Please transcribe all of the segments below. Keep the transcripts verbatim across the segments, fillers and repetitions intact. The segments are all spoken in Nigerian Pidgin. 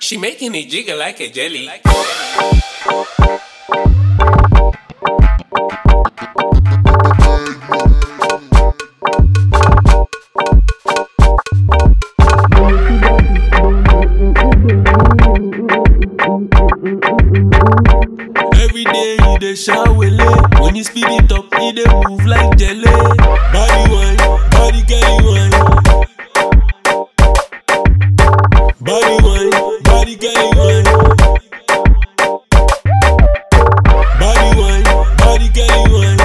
She making it jiggle like a jelly. Every day you dey shower late. When you speed it up, you dey move like jelly. Body wine, body girl wine. Body wine, body girl wine. Body wine, body girl wine.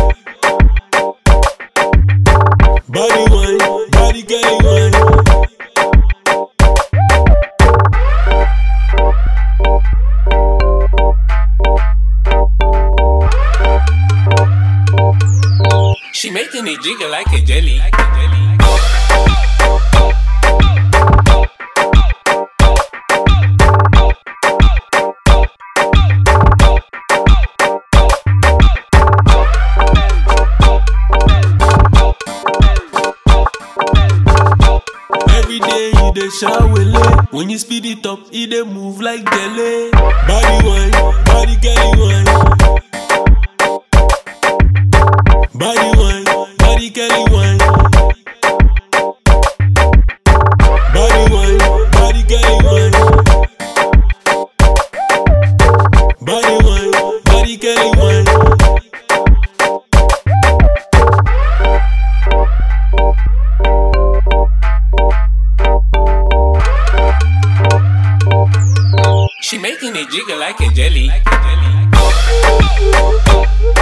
Body wine, body girl wine. She making it jiggle like a jelly. Every day you dey shower late. When you speed it up, you dey move like jelly. Body wine, body girl wine. Body wine, body girl wine. Body wine, body girl wine. Body wine, body girl wine. She making it jiggle like a jelly.